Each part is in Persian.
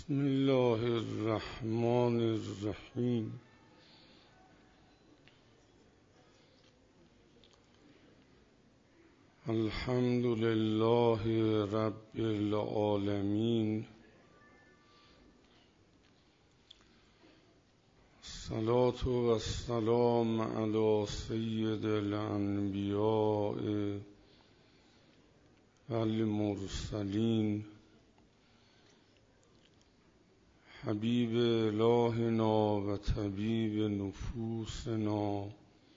بسم الله الرحمن الرحیم. الحمد لله رب العالمین. الصلاة و السلام علی سید الانبیاء و المرسلین حبیب الهنا و طبیب نفوسنا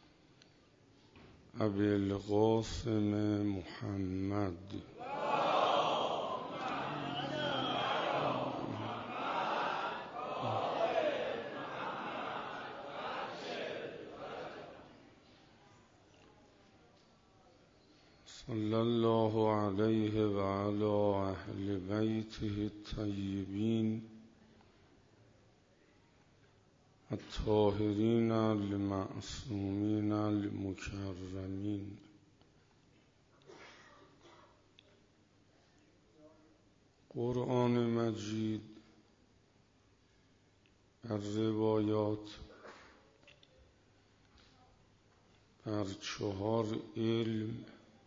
ابی القاسم محمد. صلی الله علیه و علی اهل بیته الطیبین الطاهرین المعصومین المکرمین. قرآن مجید در روایات بر 4 علم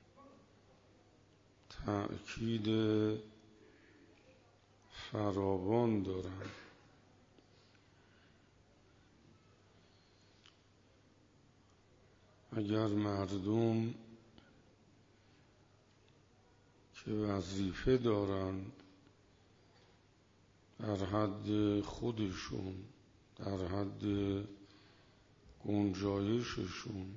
تأکید فراوان دارند. اگر مردم که وظیفه دارن در حد خودشون، در حد گنجایششون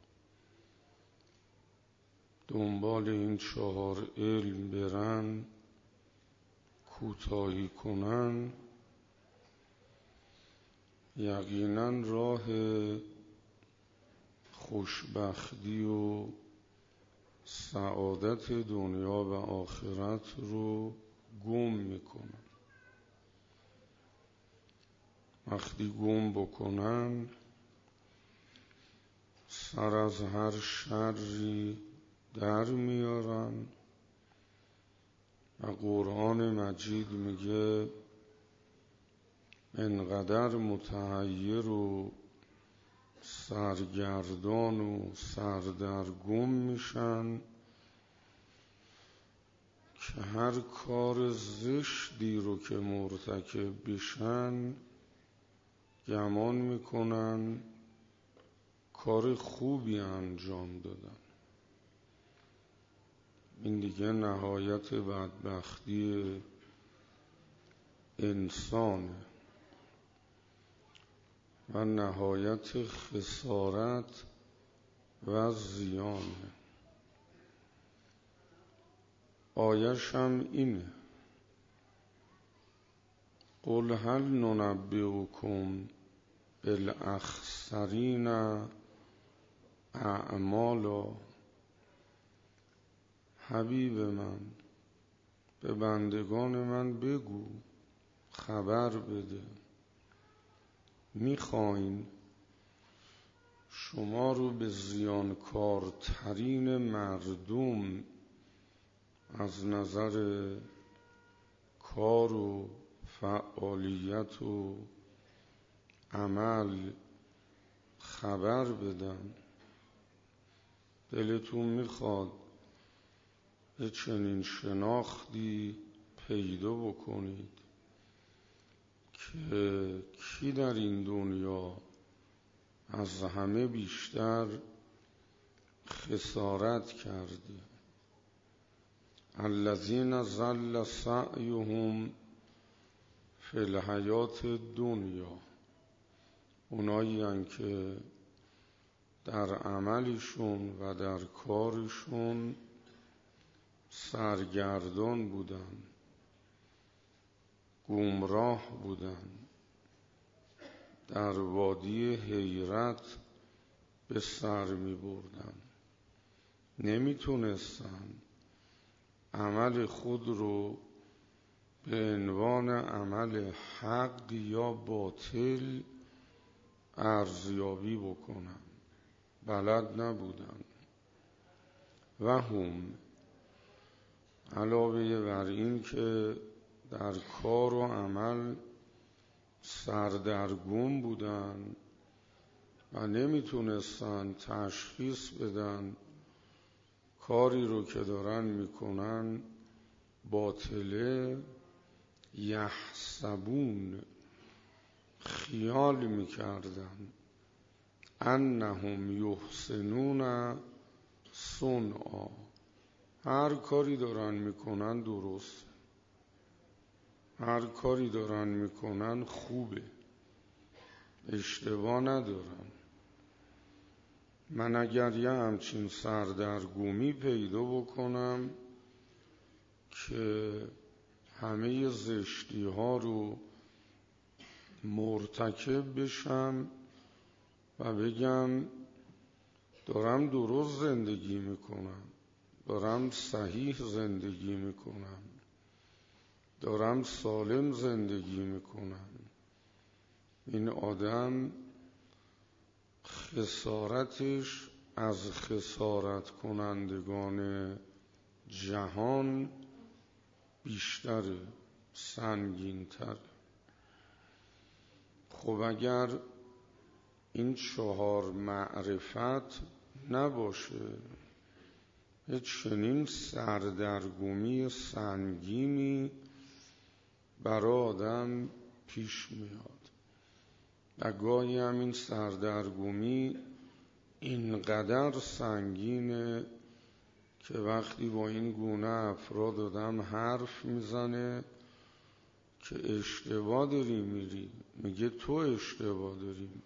دنبال این 4 علم برن، کوتاهی کنن، یقینا راه خوشبختی و سعادت دنیا و آخرت رو گم میکنن. وقتی گم بکنن سر از هر شری در میارن و قرآن مجید میگه انقدر متحیر و سرگردان و سردرگم میشن که هر کار زشتی رو که مرتکب بشن گمان میکنن کار خوبی انجام دادن. این دیگه نهایت بدبختی انسانه و نهایت خسارت و زیانه. آیش هم اینه: قل هل ننبئکم بالاخسرین اعمالا. حبیب من، به بندگان من بگو، خبر بده، میخواین شما رو به زیانکارترین مردم از نظر کار و فعالیت و عمل خبر بدن؟ دلتون میخواد یه چنین شناختی پیدا بکنید که کی در این دنیا از همه بیشتر خسارت کرده؟ الذین ضل سعیهم فی الحیات الدنیا. اونایی هستند که در عملشون و در کارشون سرگردان بودن، گمراه بودن، در وادی حیرت به سر می بردن، نمیتونستن عمل خود رو به عنوان عمل حق یا باطل ارزیابی بکنن، بلد نبودن. و هم علاوه بر این که در کار و عمل سردرگم بودن و نمیتونستن تشخیص بدن کاری رو که دارن میکنن باطله، یحسبون، خیال میکردن انهم یحسنون صنعا، هر کاری دارن میکنن درست، هر کاری دارن میکنن خوبه، اشتباه ندارن. من اگر یه همچین سردرگمی پیدا بکنم که همه زشتی ها رو مرتکب بشم و بگم دارم درست زندگی میکنم، دارم صحیح زندگی میکنم، دارم سالم زندگی میکنم، این آدم خسارتش از خسارت کنندگان جهان بیشتر، سنگین‌تر. خب اگر این 4 معرفت نباشه، یه چنین سردرگمی سنگینی برای آدم پیش میاد و گاهی هم این سردرگمی اینقدر سنگینه که وقتی با این گونه افراد آدم حرف میزنه که اشتباه داری میری، میگه تو اشتباه داری میری،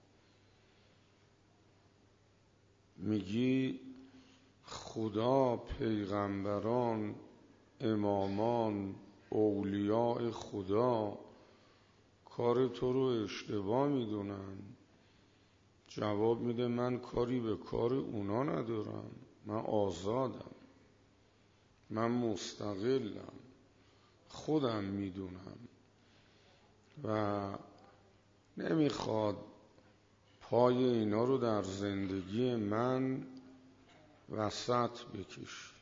میگی خدا، پیغمبران، امامان، اولیاء خدا کار تو رو اشتباه میدونن. جواب میده من کاری به کار اونا ندارم، من آزادم، من مستقلم، خودم میدونم و نمیخواد پای اینا رو در زندگی من وسط بکشی.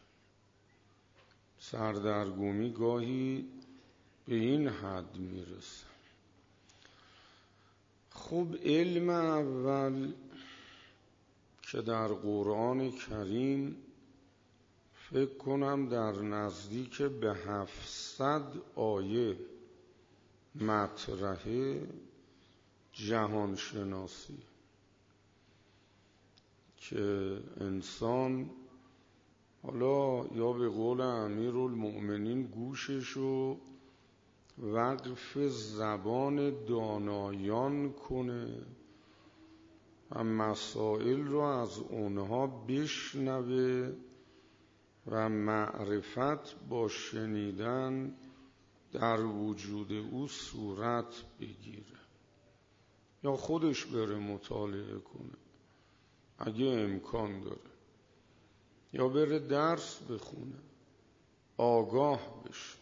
سردرگمی گاهی به این حد میرسه. خب علم اول که در قرآن کریم فکر کنم در نزدیک به 700 آیه مطرحه، جهانشناسی، که انسان حالا یا به قول امیرالمؤمنین گوششو وقف زبان دانایان کنه و مسائل رو از اونها بشنوه و معرفت با شنیدن در وجود او صورت بگیره، یا خودش بره مطالعه کنه اگه امکان داره، یا بره درس بخونه، آگاه بشه.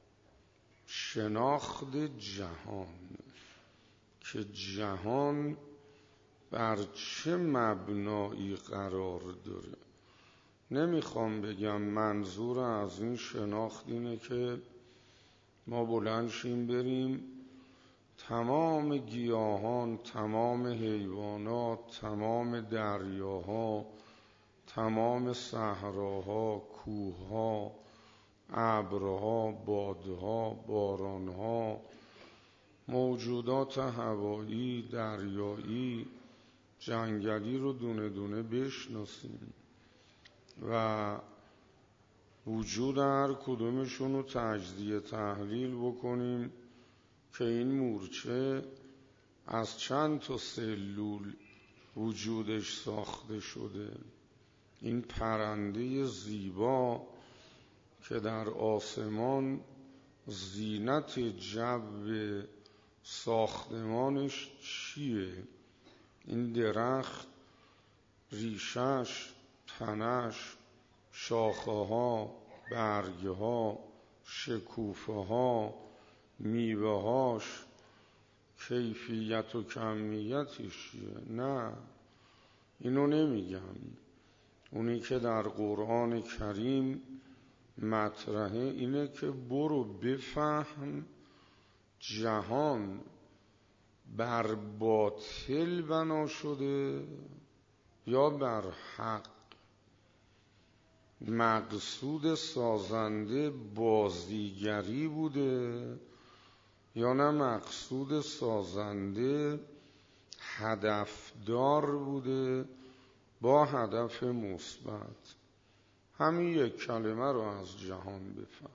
شناخت جهان، که جهان بر چه مبنایی قرار داره. نمیخوام بگم منظور از این شناخت اینه که ما بلند شیم بریم تمام گیاهان، تمام حیوانات، تمام دریاها، تمام صحراها، کوهها، ابرها، بادها، بارانها، موجودات هوایی، دریایی، جنگلی رو دونه دونه بشناسیم و وجود هر کدومشون رو تجزیه تحلیل بکنیم که این مورچه از چند تا سلول وجودش ساخته شده، این پرنده زیبا که در آسمان زینت جو ساختمانش چیه، این درخت ریشش، تنش، شاخه ها، برگه ها، شکوفه ها، میوه هاش، کیفیت و کمیتش چیه؟ نه، اینو نمیگم. اونی که در قرآن کریم مطرحه اینه که برو بفهم جهان بر باطل بنا شده یا بر حق. مقصود سازنده بازیگری بوده یا نه مقصود سازنده هدفدار بوده با هدف مثبت. همین یک کلمه رو از جهان بفهم،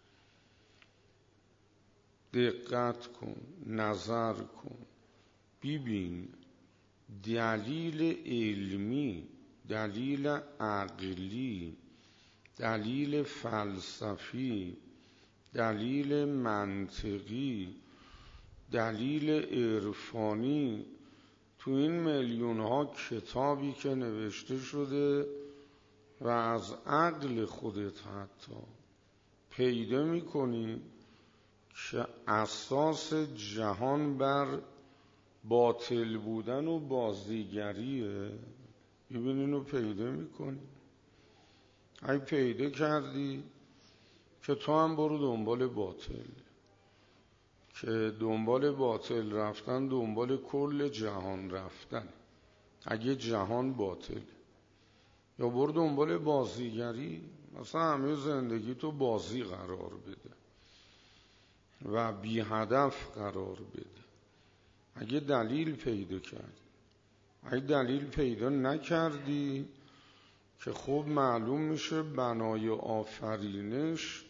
دقت کن، نظر کن، ببین دلیل علمی، دلیل عقلی، دلیل فلسفی، دلیل منطقی، دلیل عرفانی تو این میلیون ها کتابی که نوشته شده و از عقل خودت حتی پیدا می‌کنی که اساس جهان بر باطل بودن و بازیگریه. ببینین رو پیدا می‌کنی. اگه پیدا کردی که تو هم برو دنبال باطل، که دنبال باطل رفتن دنبال کل جهان رفتن اگه جهان باطل، یا برو دنبال بازیگری، مثلا همه زندگی تو بازی قرار بده و بی هدف قرار بده. اگه دلیل پیدا کردی، اگه دلیل پیدا نکردی که خوب معلوم میشه بنای آفرینش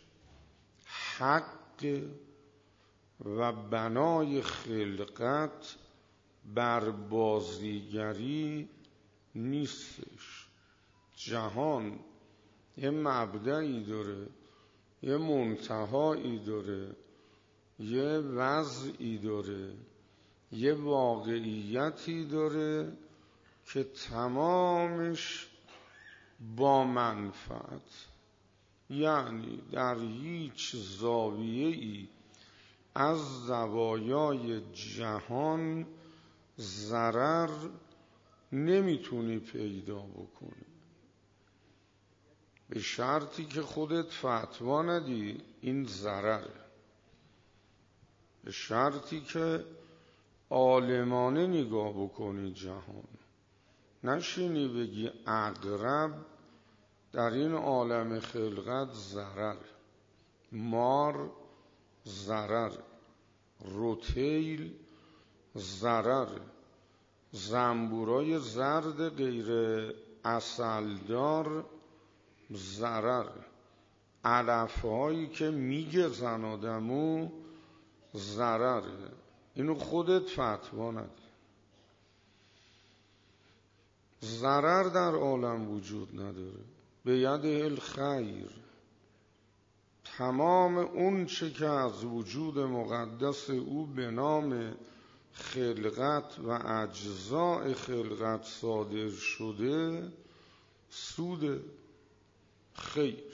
حق و بنای خلقت بر بازیگری نیستش. جهان یه مبدئی داره، یه منتهایی داره، یه وضعی داره، یه واقعیتی داره که تمامش با منفعت، یعنی در هیچ زاویه‌ای از زوایای جهان ضرر نمیتونی پیدا بکنی، به شرطی که خودت فتوا ندی این ضرره، به شرطی که عالمانه نگاه بکنی جهان، نشینی بگی عقرب در این عالم خلقت ضرر، مار ضرر، روتیل ضرر، زنبورای زرد غیر عسلدار ضرر، علفهایی که میگزن آدمو ضرره. اینو خودت فتوا ندی. ضرر در عالم وجود نداره. به ید الخیر، تمام اون چه که از وجود مقدس او به نام خلقت و اجزاء خلقت صادر شده سود خیر.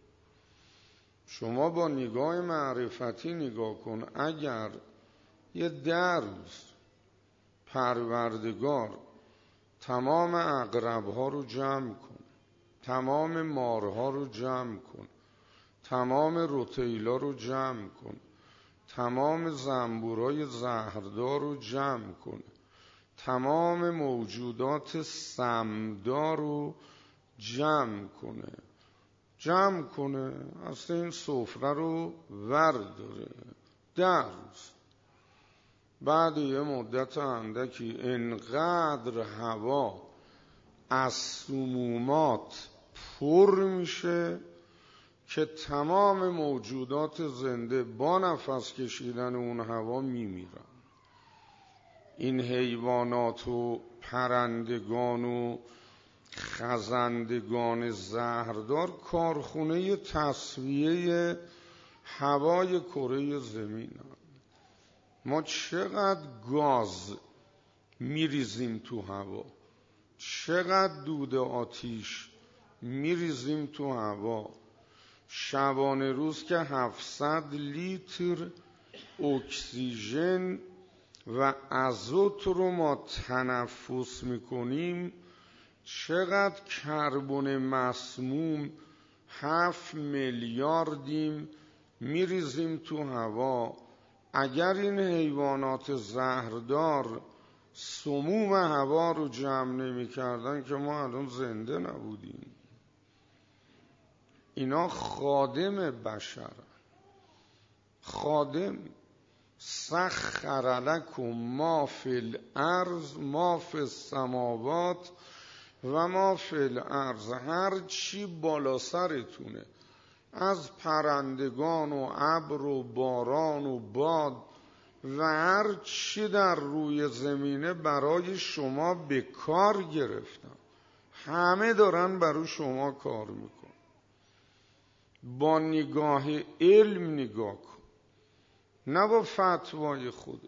شما با نگاه معرفتی نگاه کن، اگر یه روز پروردگار تمام عقرب‌ها رو جمع کن، تمام مارها رو جمع کن، تمام روتیلا رو جمع کن، تمام زنبورای زهردار رو جمع کن، تمام موجودات سمدار رو جمع کنه، اصلا این سفره رو ورداره. روز بعد یه مدت اندکی انقدر هوا از سمومات پر میشه که تمام موجودات زنده با نفس کشیدن اون هوا میمیرن. این حیوانات و پرندگان و خزندگان زهردار کارخونه تصفیه هوای کره زمین هم. ما چقدر گاز میریزیم تو هوا، چقدر دود آتیش میریزیم تو هوا، شبانه روز که 700 لیتر اکسیژن و ازوت رو ما تنفس میکنیم، چقدر کربن مسموم 7 میلیاردیم میریزیم تو هوا. اگر این حیوانات زهردار سموم هوا رو جمع نمی کردن که ما الان زنده نبودیم. اینا خادم بشر، خادم. سخر لکم ما فی الارض ما فی السماوات و ما فی الارض. هر چی بالا سرتونه، از پرندگان و ابر و باران و باد و هر چی در روی زمینه برای شما به کار گرفتن، همه دارن برای شما کار میکن. با نگاه علم نگاه کن، نه با فتوای خودت.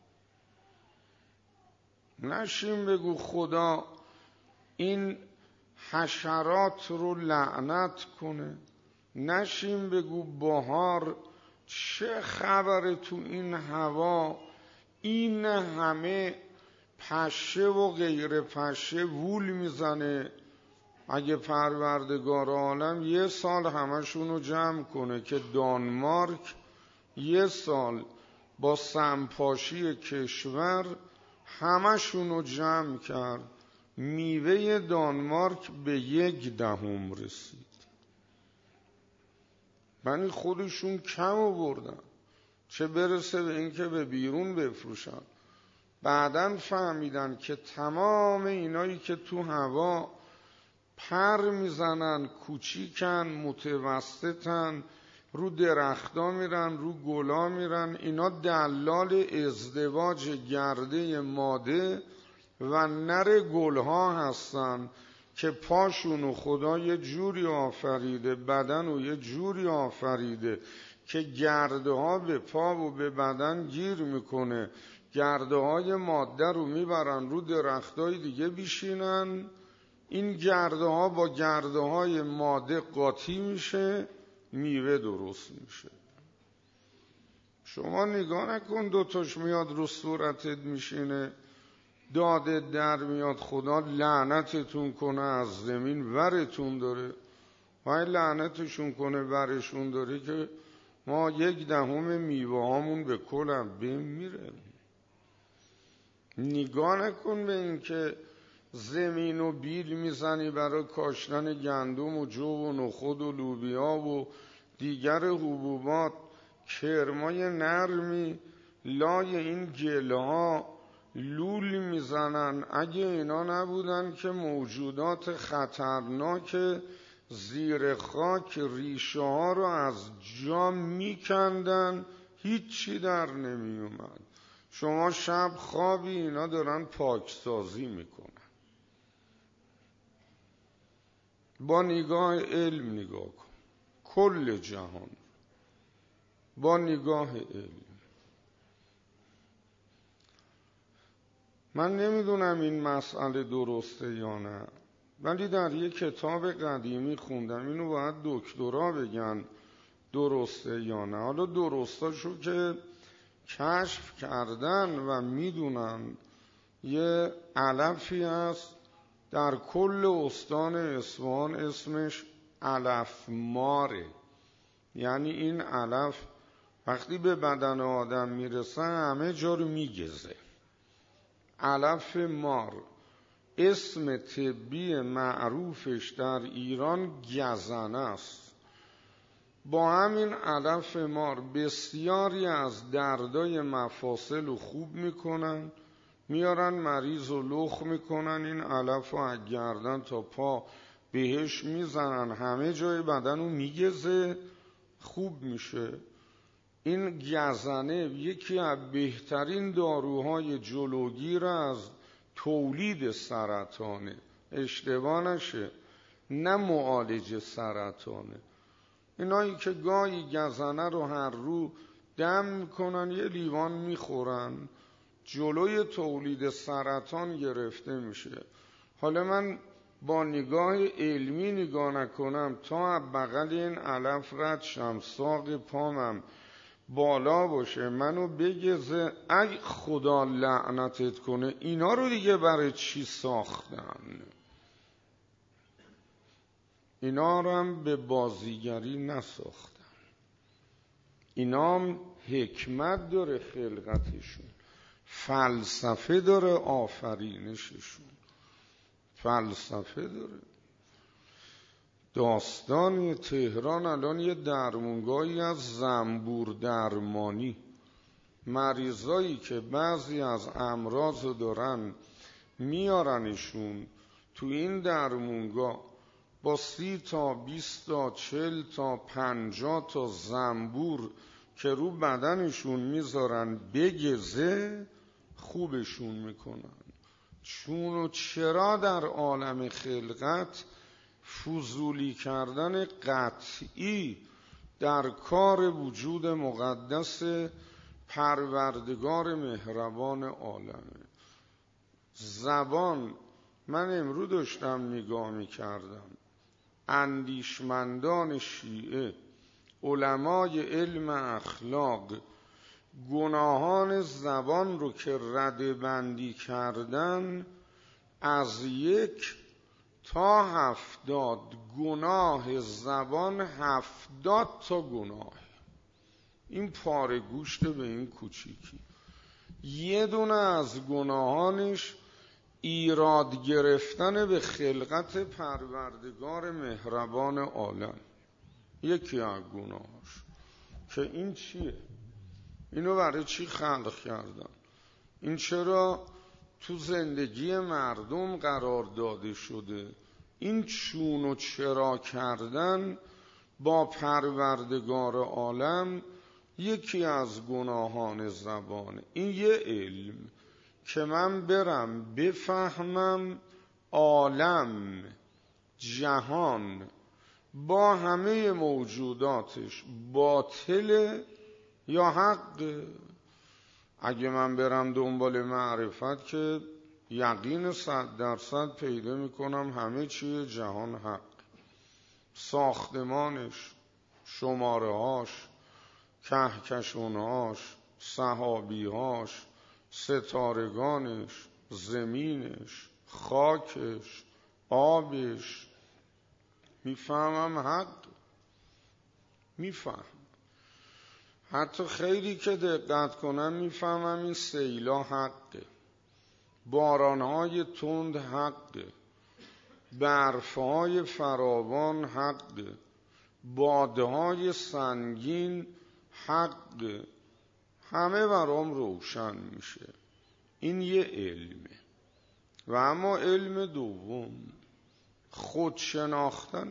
نشین بگو خدا این حشرات رو لعنت کنه، نشین بگو بهار چه خبره تو این هوا، این همه پشه و غیر پشه وول میزنه. اگه پروردگار عالم یه سال همشون رو جمع کنه که دانمارک یه سال با سمپاشی کشور همشون رو جمع کرد، میوه دانمارک به 1/10 رسید. یعنی خودشون کم آوردن، چه برسه به این که به بیرون بفروشن. بعدن فهمیدن که تمام اینایی که تو هوا پر میزنن، کوچیکن، متوسطن، رو درختا میرن، رو گلا میرن، اینا دلال ازدواج گرده ماده و نر گلها هستن که پاشونو خدا یه جوری آفریده، بدنو یه جوری آفریده که گرده ها به پا و به بدن گیر میکنه. گرده های ماده رو میبرن رو درختای دیگه بیشینن، این گرده ها با گرده های ماده قاطی میشه، میوه درست میشه. شما نگاه نکن دوتاش میاد رو صورتت میشینه، دادت در میاد، خدا لعنتتون کنه از زمین ورتون داره. وای لعنتشون کنه ورشون داره که ما 1/10 میوه هامون به کلم بیم میره. نگاه نکن به این که زمین و بیل میزنی برای کاشتن گندم و جو و نخود و لوبیا و دیگر حبوبات، کرمای نرمی لای این گلها لول میزنن. اگه اینا نبودن که موجودات خطرناک زیر خاک ریشه ها رو از جا میکندن، هیچی در نمی اومد. شما شب خوابی، اینا دارن پاکسازی میکنن. با نگاه علم نگاه کن کل جهان، با نگاه علم. من نمیدونم این مسئله درسته یا نه، ولی در یک کتاب قدیمی خوندم، اینو باید دکترا بگن درسته یا نه. حالا درستاشو که کشف کردن و میدونن، یه علفی هست در کل استان اصفهان اسمش علف ماره. یعنی این علف وقتی به بدن آدم میرسه همه جا رو میگزه. علف مار اسم طبی معروفش در ایران گزنه است. با همین علف مار بسیاری از دردای مفاصل رو خوب میکنن، میارن مریض رو لخ میکنن، این علف رو از گردن تا پا بهش میزنن، همه جای بدن رو میگزه، خوب میشه. این گزنه یکی از بهترین داروهای جلوگیر از تولید سرطانه، اشتباه نشه، نه معالج سرطانه. اینایی که گاهی گزنه رو هر رو دم میکنن، یه لیوان میخورن، جلوی تولید سرطان گرفته میشه. حالا من با نگاه علمی نگاه نکنم تا بغل این علف رد شم، ساق پامم بالا باشه، منو بگزه، ای خدا لعنتت کنه، اینا رو دیگه برای چی ساختن؟ اینا رو هم به بازیگری نساختن. اینا هم حکمت داره خلقتشون، فلسفه داره آفرینششون، فلسفه داره. داستان تهران الان یه درمونگاهی از زنبور درمانی، مریضایی که بعضی از امراض دارن میارنشون تو این درمونگاه با 30 تا 20 تا 40 تا 50 تا زنبور که رو بدنشون میذارن بگزه خوبشون میکنن. چون و چرا در عالم خلقت فضولی کردن قطعی در کار وجود مقدس پروردگار مهربان عالمه. زبان، من امروز داشتم نگاه میکردم، اندیشمندان شیعه، علمای علم اخلاق، گناهان زبان رو که رده بندی کردن از 1 تا 70 گناه زبان، 70 تا گناه. این پاره گوشت به این کوچیکی. یه دونه از گناهانش ایراد گرفتن به خلقت پروردگار مهربان عالم. یکی از گناهاش که این چیه؟ اینو برای چی خلق کردن؟ این چرا تو زندگی مردم قرار داده شده؟ این چون و چرا کردن با پروردگار عالم یکی از گناهان زبانه. این یه علم که من برم بفهمم عالم، جهان با همه موجوداتش باطله یا حق. اگه من برم دنبال معرفت که یقین 100% پیدا میکنم همه چیه جهان حق، ساختمانش، شماره‌هاش، کهکشان‌هاش، سحابی‌هاش، ستارگانش، زمینش، خاکش، آبش. میفهمم حق، میفهم. حتی خیلی که دقت کنم میفهمم این سیلا حقه، بارانهای تند حقه، برفهای فراوان حقه، بادهای سنگین حقه. همه برام روشن میشه. این یه علمه. و اما علم دوم خود شناختن،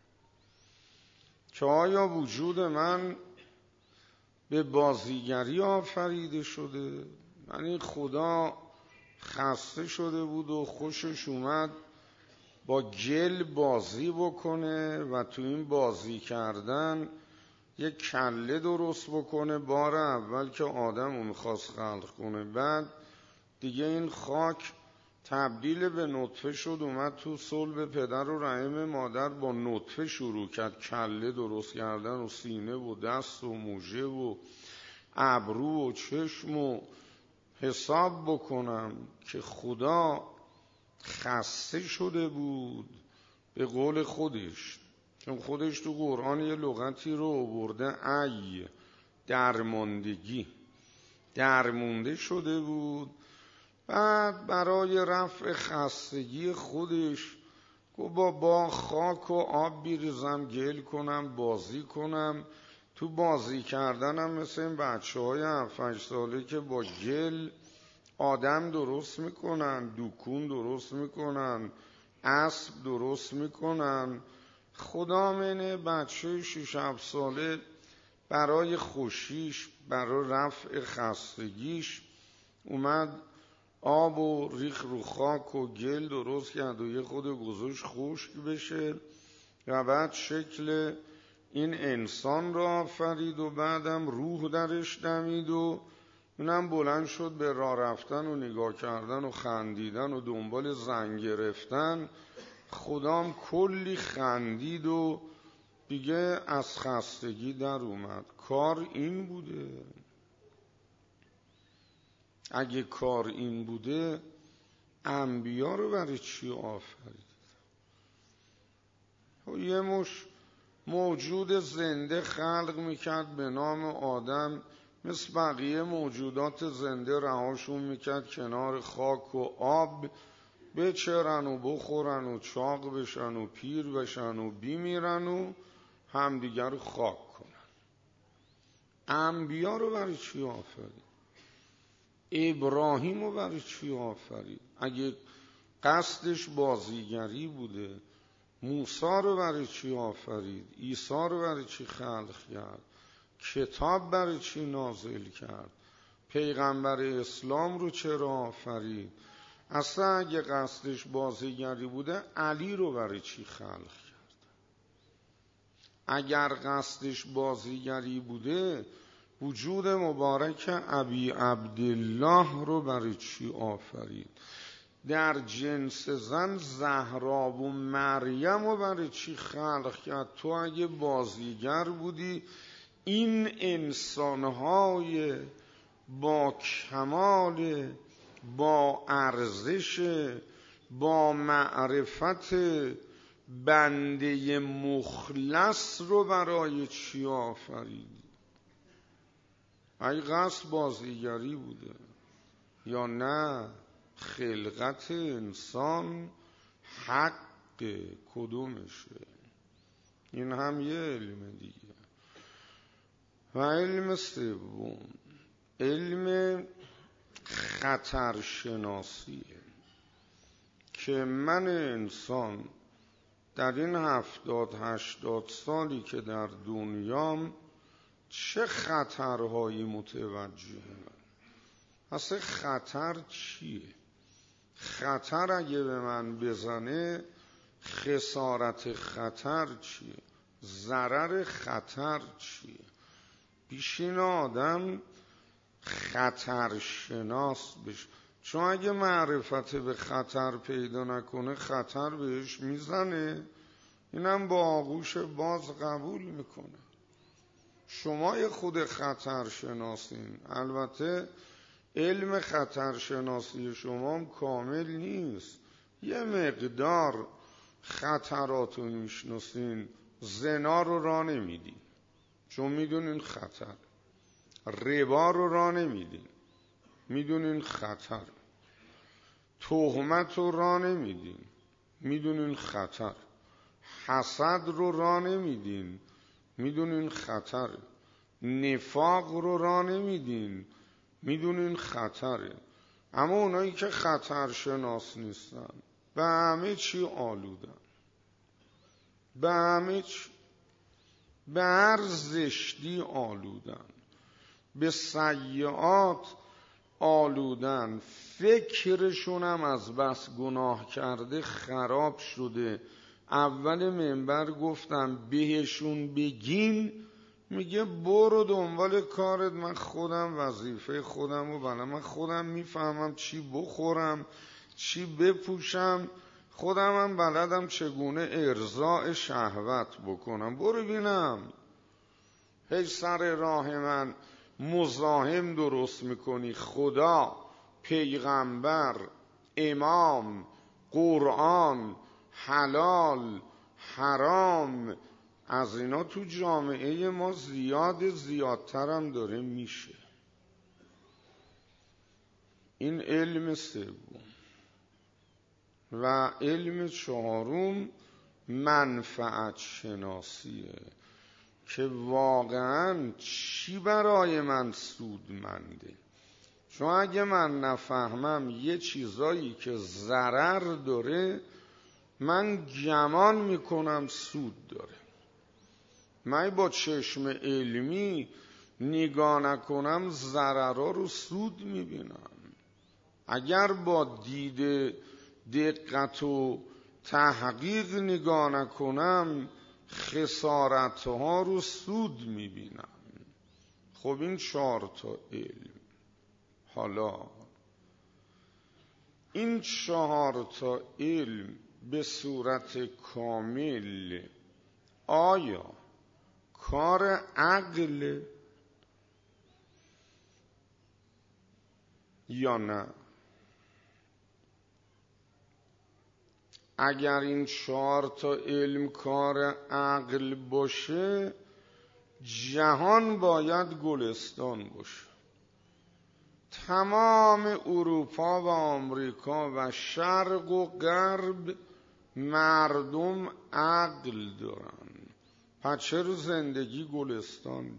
که آیا وجود من به بازیگری آفریده شده؟ یعنی خدا خسته شده بود و خوشش اومد با گل بازی بکنه و تو این بازی کردن یک کله درست بکنه بار اول که آدم رو میخواست خلق کنه، بعد دیگه این خاک تبدیل به نطفه شد، اومد تو صلب پدر و رحم مادر با نطفه شروع کرد کله درست کردن و سینه و دست و موژه و ابرو و چشم و حساب بکنم که خدا خسته شده بود به قول خودش، چون خودش تو قرآن یه لغتی رو آورده، ای درماندگی، درمونده شده بود. بعد برای رفع خستگی خودش گفت با خاک و آب بیریزم، گل کنم، بازی کنم. تو بازی کردنم مثل این بچه‌های 7-8 ساله که با گل آدم درست میکنن، دوکون درست میکنن، اسب درست میکنن. خدا منه بچه 6-7 ساله برای خوشیش، برای رفع خستگیش اومد آب و ریخ رو خاک و گل درست کرد و یه خود گذاشت خشک بشه و بعد شکل این انسان را آفرید و بعدم روح درش دمید و اونم بلند شد به راه رفتن و نگاه کردن و خندیدن و دنبال زن گرفتن. خدام کلی خندید و دیگه از خستگی در اومد. کار این بوده. اگه کار این بوده انبیا رو برای چی آفرید؟ یه مش موجود زنده خلق میکرد به نام آدم، مثل بقیه موجودات زنده رهاشون میکرد کنار خاک و آب، بچرن و بخورن و چاق بشن و پیر بشن و بیمیرن و همدیگر رو خاک کنن. انبیا رو برای چی آفرید؟ ابراهیم رو برای چی آفرید؟ اگه قصدش بازیگری بوده، موسی رو برای چی آفرید؟ عیسی رو برای چی خلق کرد؟ کتاب برای چی نازل کرد؟ پیغمبر اسلام رو چرا آفرید؟ اصلا اگه قصدش بازیگری بوده، علی رو برای چی خلق کرد؟ اگر قصدش بازیگری بوده، وجود مبارک ابی عبدالله رو برای چی آفرید؟ در جنس زن زهرا و مریم رو برای چی خلق کرد؟ تو اگه بازیگر بودی، این انسانهای با کمال، با ارزش، با معرفت بنده مخلص رو برای چی آفریدی؟ ای قصد بازیگری بوده یا نه؟ خلقت انسان حق کدومشه؟ این هم یه علم دیگه. و علم سوم علم خطرشناسیه که من انسان در این 70-80 سالی که در دنیام چه خطرهایی متوجهه. اصلا خطر چیه؟ خطر اگه به من بزنه، خسارت خطر چیه؟ ضرر خطر چیه؟ بیشین آدم خطرشناس بشه، چون اگه معرفت به خطر پیدا نکنه، خطر بهش میزنه، اینم با آغوش باز قبول میکنه. شما یه خود خطرشناسین، البته علم خطرشناسی شما هم کامل نیست، یه مقدار خطرات رو میشناسین. زنا رو راه نمیدین چون میدونین خطر، ربا رو راه نمیدین میدونین خطر، تهمت رو راه نمیدین میدونین خطر، حسد رو راه نمیدین میدونین خطر، نفاق رو راه نمیدین میدونین خطره. اما اونایی که خطرشناس نیستن به همه چی آلودن، به همه چی، به هر زشتی آلودن، به سیئات آلودن، فکرشونم از بس گناه کرده خراب شده. اول منبر گفتم بهشون بگین، میگه برو دنبال کارت، من خودم وظیفه خودم رو بلدم، من خودم میفهمم چی بخورم چی بپوشم، خودم هم بلدم چگونه ارضاء شهوت بکنم. برو بینم هی سر راه من مزاحم درست میکنی. خدا، پیغمبر، امام، قرآن، حلال، حرام، از اینا تو جامعه ما زیادتر هم داره میشه. این علم سوم. و علم چهارم منفعت شناسیه که واقعا چی برای من سودمنده. چون اگه من نفهمم یه چیزایی که ضرر داره، من گمان میکنم سود داره. من با چشم علمی نگاه نکنم، ضررها رو سود میبینم. اگر با دید دقت و تحقیق نگاه نکنم، خسارتها رو سود میبینم. خب این 4 علم. حالا این 4 علم به صورت کامل آیا کار عقل یا نه؟ اگر این 4 تا علم کار عقل باشه، جهان باید گلستان باشه. تمام اروپا و آمریکا و شرق و غرب مردم عقل دارن، پس چرا زندگی گلستان؟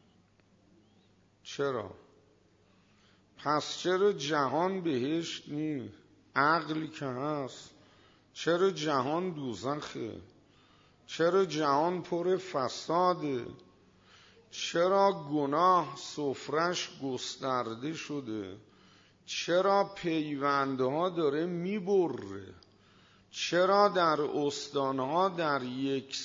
چرا؟ پس چرا جهان بهشت نی؟ عقلی که هست. چرا جهان دوزخه؟ چرا جهان پر فساده؟ چرا گناه سفرش گسترده شده؟ چرا پیوندها داره میبره؟ چرا در استانها در یک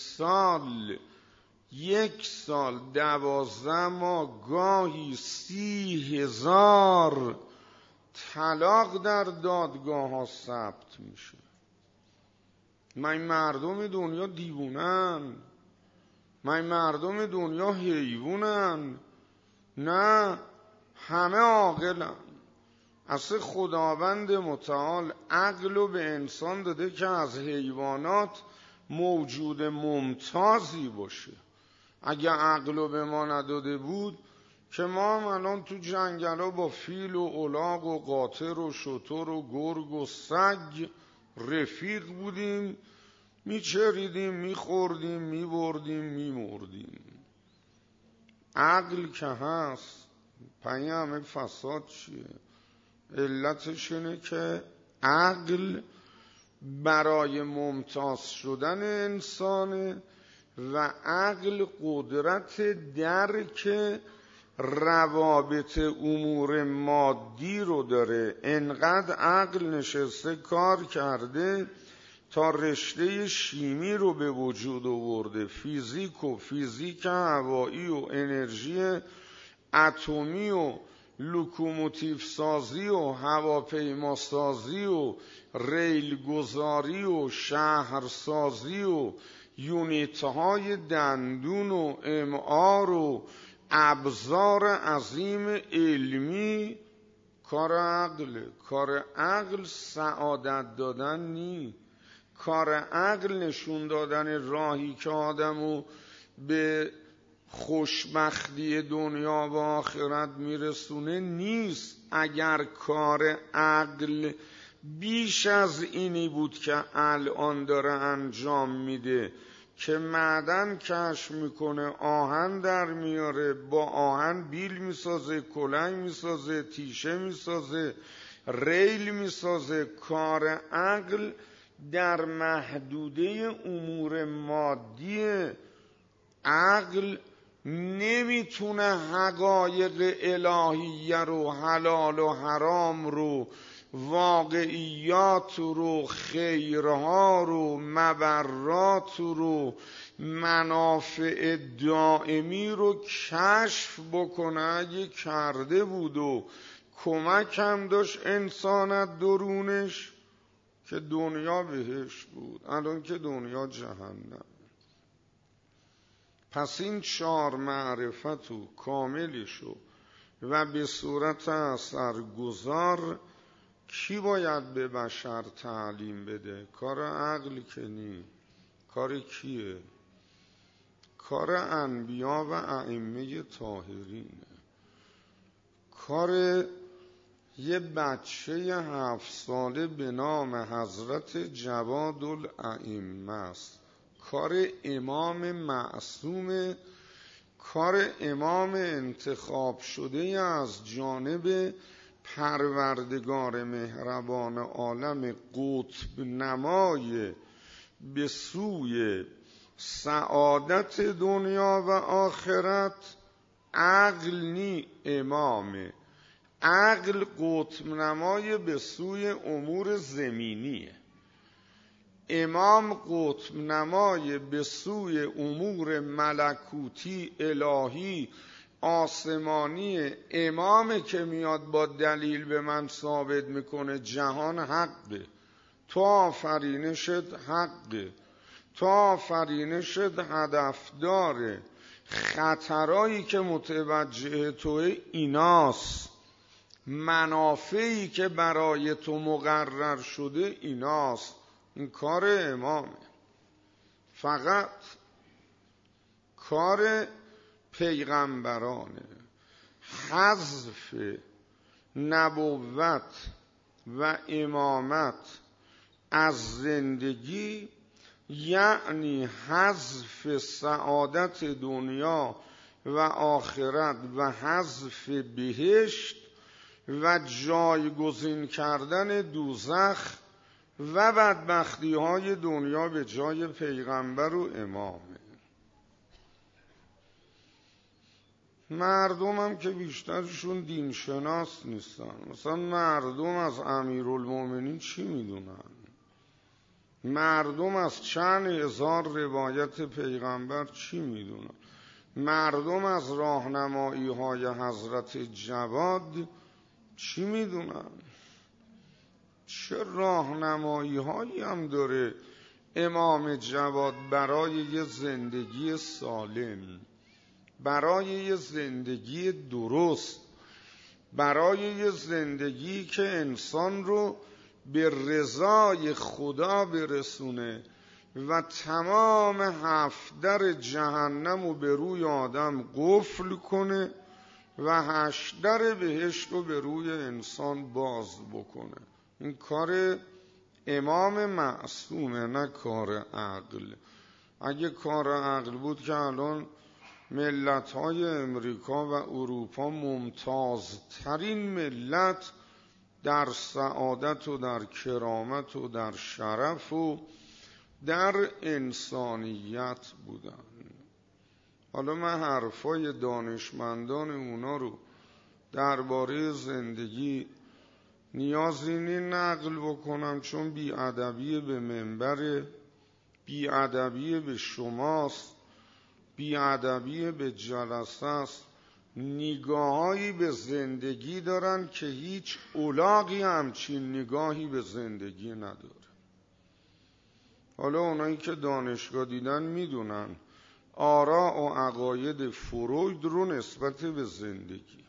سال 12 ماه گاهی 30,000 طلاق در دادگاه ها ثبت میشه؟ من مردم دنیا دیوونن؟ من مردم دنیا حیوانن؟ نه، همه عاقلن. اصل خداوند متعال عقل رو به انسان داده که از حیوانات موجود ممتازی باشه. اگه عقل رو به ما نداده بود که ما هم الان تو جنگل ها با فیل و الاغ و قاطر و شتر و گرگ و سگ رفیق بودیم، میچریدیم، میخوردیم، میبردیم، میمردیم. عقل که هست، پس همه فساد چیه؟ علتش اینه که عقل برای ممتاز شدن انسانه و عقل قدرت درک روابط امور مادی رو داره. انقدر عقل نشسته کار کرده تا رشته شیمی رو به وجود آورده، فیزیک هوایی و انرژی اتمی و لوکوموتیو سازی و هواپیما سازی و ریل گذاری و شهر سازی و یونیت های دندون و امعار و ابزار عظیم علمی کار عقله. کار عقل سعادت دادن نی. کار عقل نشون دادن راهی که آدمو به خوشبختی دنیا و آخرت میرسونه نیست. اگر کار عقل بیش از اینی بود که الان داره انجام میده که معدن کشف میکنه، آهن در میاره، با آهن بیل میسازه، کلنگ میسازه، تیشه میسازه، ریل میسازه، کار عقل در محدوده امور مادی عقل نمیتونه حقایق الهیه رو، حلال و حرام رو، واقعیات رو، خیرها رو، مبرات رو، منافع دائمی رو کشف بکنه. اگه کرده بود و کمک هم داشت انسانت درونش که دنیا بهشت بود، الان که دنیا جهنم. پس این 4 معرفتو کاملشو و به صورت اثرگذار کی باید به بشر تعلیم بده؟ کار عقل که نی. کار کیه؟ کار انبیا و ائمه طاهرینه. کار یه بچه 7 ساله به نام حضرت جواد الائمه است. کار امام معصوم، کار امام انتخاب شده از جانب پروردگار مهربان عالم، قطب نمای به سوی سعادت دنیا و آخرت. عقل نی امامه. عقل قطب نمای به سوی امور زمینیه. امام قطب نمای به سوی امور ملکوتی، الهی، آسمانی. امامه که میاد با دلیل به من ثابت میکنه جهان حقه، تو آفرینشت حقه، تو آفرینشت هدف داره، خطرایی که متوجه توه ایناست، منافعی که برای تو مقرر شده ایناست. این کار امامه، فقط کار پیغمبرانه. حذف نبوت و امامت از زندگی یعنی حذف سعادت دنیا و آخرت و حذف بهشت و جایگزین کردن دوزخ و بدبختی های دنیا به جای پیغمبر و امامه. مردم هم که بیشترشون دین شناس نیستن. مثلا مردم از امیرالمومنین چی میدونن؟ مردم از چند هزار روایت پیغمبر چی میدونن؟ مردم از راهنمایی های حضرت جواد چی میدونن؟ چه راهنمایی هایی هم داره امام جواد برای یه زندگی سالم، برای یه زندگی درست، برای یه زندگی که انسان رو به رضای خدا برسونه و تمام 7 در جهنم رو به روی آدم قفل کنه و 8 در بهشت رو به روی انسان باز بکنه. این کار امام معصومه، نه کار عقل. اگه کار عقل بود که الان ملت‌های امریکا و اروپا ممتازترین ملت در سعادت و در کرامت و در شرف و در انسانیت بودن. حالا من حرفای دانشمندان اونا رو درباره زندگی نیازی نیست نقل بکنم، چون بی‌ادبی به منبر، بی‌ادبی به شماست، بی‌ادبی به جلسه است. نگاهایی به زندگی دارن که هیچ الاغی همچین نگاهی به زندگی نداره. حالا اونایی که دانشگاه دیدن میدونن آراء و عقاید فروید رو نسبت به زندگی.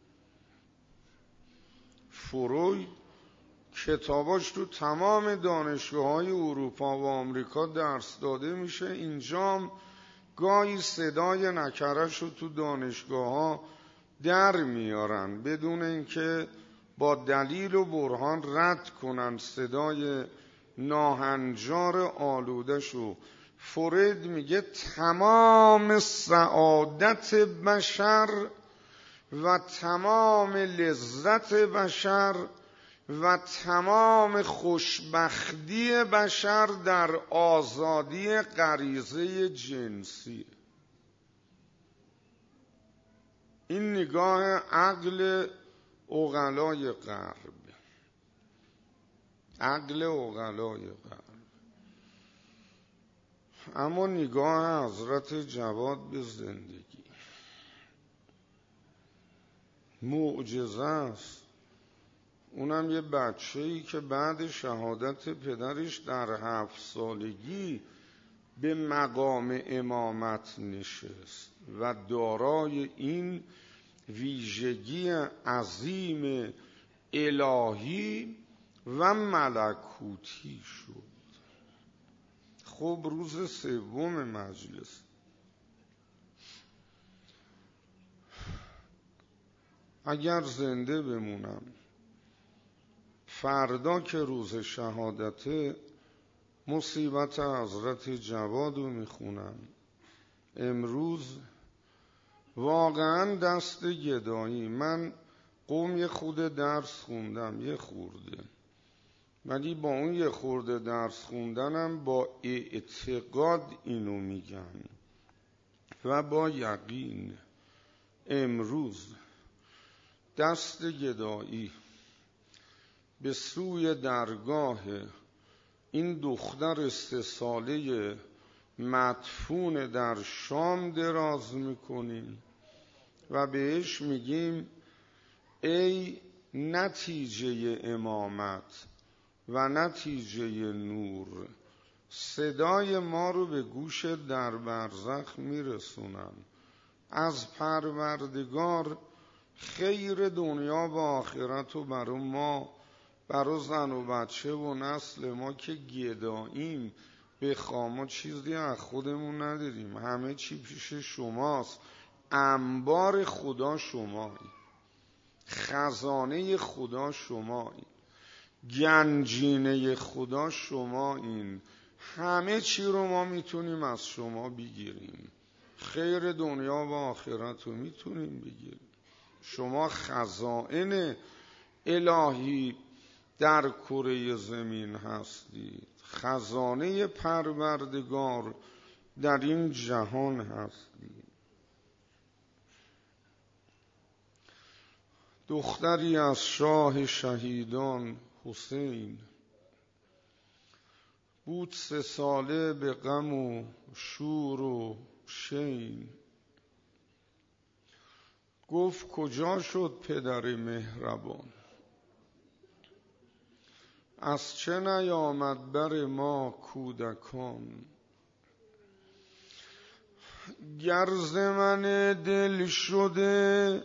فروید کتاباش تو تمام دانشگاه‌های اروپا و آمریکا درس داده میشه. اینجام گاهی صدای نکرش رو تو دانشگاه‌ها در میارن بدون اینکه با دلیل و برهان رد کنن صدای ناهنجار آلودشو. فروید میگه تمام سعادت بشر و تمام لذت بشر و تمام خوشبختی بشر در آزادی غریزه جنسی. این نگاه عقل عقلای غرب، عقل عقلای غرب. اما نگاه حضرت جواد به زندگی معجزه است. اونم یه بچه‌ای که بعد شهادت پدرش در 7 سالگی به مقام امامت نشست و دارای این ویژگی عظیم الهی و ملکوتی شد. خب روز 3 مجلس اگر زنده بمونم، فردا که روز شهادت مصیبت حضرت جواد رو میخونم. امروز واقعا دست گدایی. من قوم یه خود درس خوندم، یه خورده، ولی با اون یه خورده درس خوندنم با اعتقاد اینو میگن و با یقین. امروز دست گدایی به سوی درگاه این دختر 3 ساله مدفون در شام دراز میکنیم و بهش میگیم ای نتیجه امامت و نتیجه نور، صدای ما رو به گوش در برزخ میرسونن. از پروردگار خیر دنیا و آخرت رو برای ما برای زن و بچه و نسل ما که گداییم بخوام، ما چیزی از خودمون نداریم، همه چی پیش شماست. انبار خدا شمایی، خزانه خدا شمایی، گنجینه خدا شمایین. همه چی رو ما میتونیم از شما بگیریم، خیر دنیا و آخرت رو میتونیم بگیریم. شما خزائن الهی در کره زمین هستید، خزانه پروردگار در این جهان هستید. دختری از شاه شهیدان حسین بود 3 ساله به غم و شور و شین. گفت کجا شد پدر مهربان، از چه نیامد بر ما کودکان. گر ز من دل شده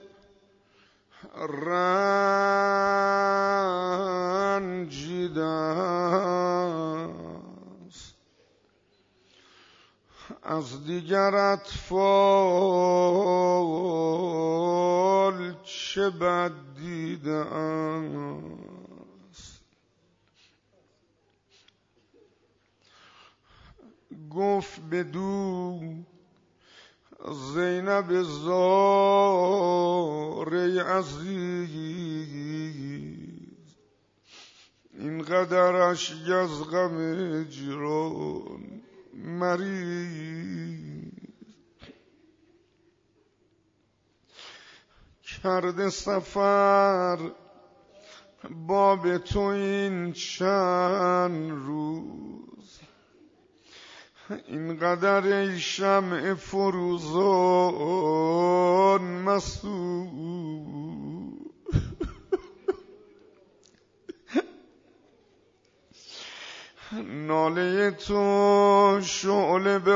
رنجیده است، از دیگر اطفال چه بد دیده است. گفت بدو زینب زاره عزیز، اینقدرش از غم هجران مریض. کرده سفر باب تو این چند روز، اینقدر ای شمع فروزان مسوز. ناله تو شعله به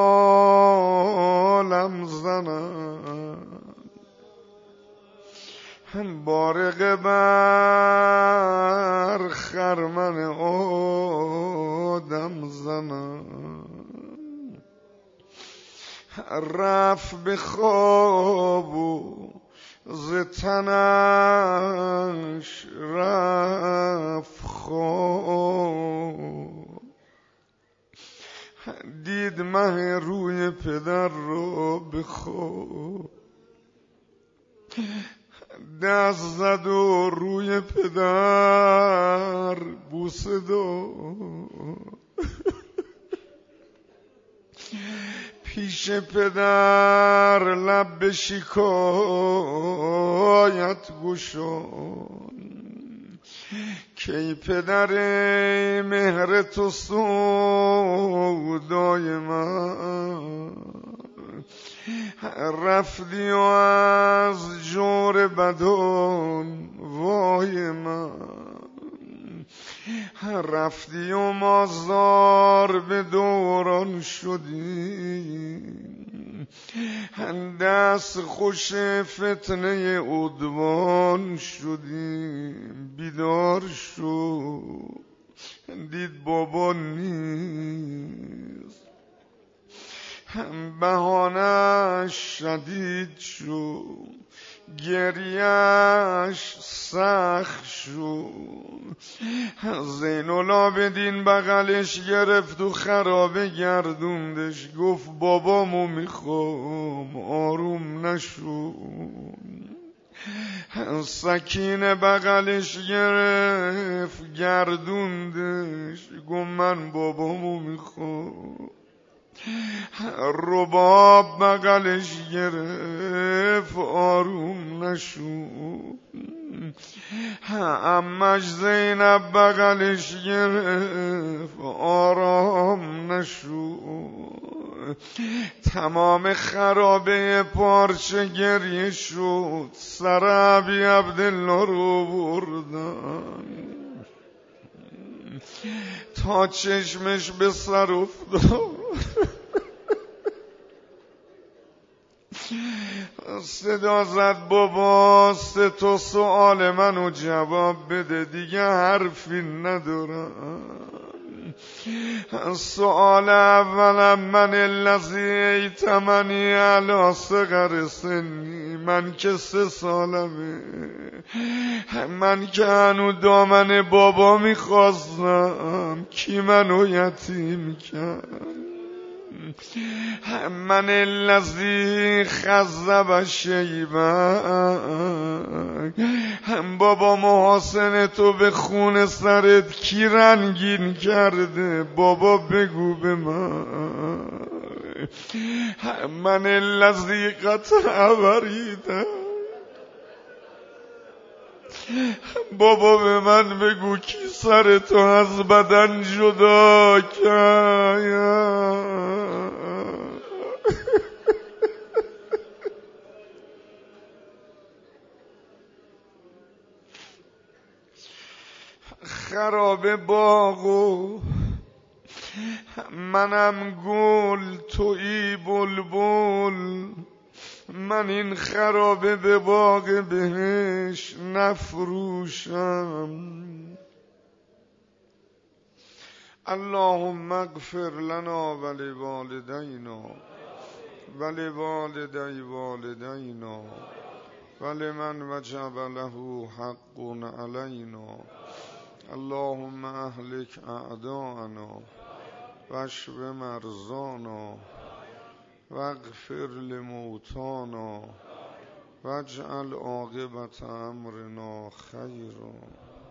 عالم زند، بارق بر خرمن آدم زند. رفت به خواب و ز تنش رفت خواب، دید مه روی پدر رو به خواب. دست زد و روی پدر بوسه داد، پیش پدر لب به شکایت گشاد، که ای پدر مهر تو سودای من، رفتی و از جور بدان وای من، رفتی و ما زار به دوران شدیم، دست خوش فتنه عدوان شدیم. بیدار شد دید بابا نیست، بهانه‌اش شدید شد، گریه‌اش سخت شد. زین العابدین بغلش گرفت و خرابه گردوندش، گفت بابامو میخوام آروم نشد. سکینه بغلش گرفت گردوندش، گفت من بابامو میخوام. رباب بغلش گرفت آروم نشد. عمش زینب بغلش گرفت آرام نشد. تمام خرابه پارچه گریه شد، سر ابی عبدالله رو بردن تا چشمش به سر افتاد. صدا زد بابا تو سؤال منو جواب بده، دیگه حرفی ندارم. سؤال اولم من الذی ایتمنی علی صغر سنی، من که 3 سالمه، من که هنو دامن بابا میخواستم، کی منو یتیم کرد؟ من الذی خذب شیبا، بابا محاسن تو به خون سرت کی رنگین کرده؟ بابا بگو به من. من الذی قطع وریدا، بابا به من بگو کی سر تو از بدن جدا کرد؟ خراب باغو منم گل تویی بلبل، من این خرابه به باغ بهش نفروشم. اللهم اغفر لنا ولوالدینا ولوالدی والدینا ولمن وجب له حق علینا. اللهم اهلک اعداءنا واشف مرضانا واغفر لموتانا واجعل عاقبت امرنا خیرا.